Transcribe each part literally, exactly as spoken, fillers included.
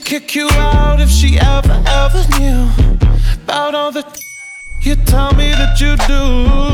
kick you out if she ever, ever knew about all the you tell me that you do.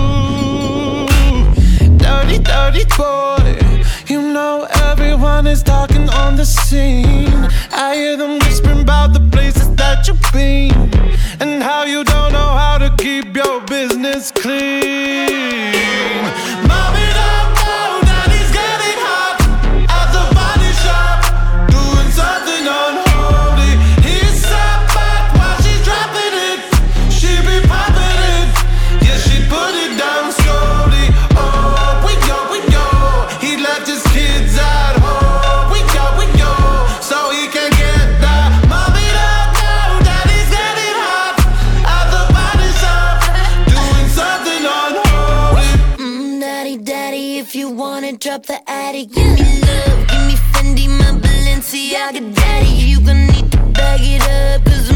Dirty, dirty boy, you know everyone is talking on the scene. I hear them whispering about the places that you've been and how you don't know how to keep your business clean. Mommy don't know that he's getting hot at the body shop, doing something unholy. He's sat back while she's dropping it. She be popping it, yeah, she put it down slowly. Oh, we go, we go. He left his kids at home. We go, we go, so he can get that. Mommy don't know that he's getting hot at the body shop, doing something unholy. Mm, daddy, daddy, if you wanna drop the attic, give me love, give me Fendi, my Balenciaga, daddy. You gon' need to bag it up, cause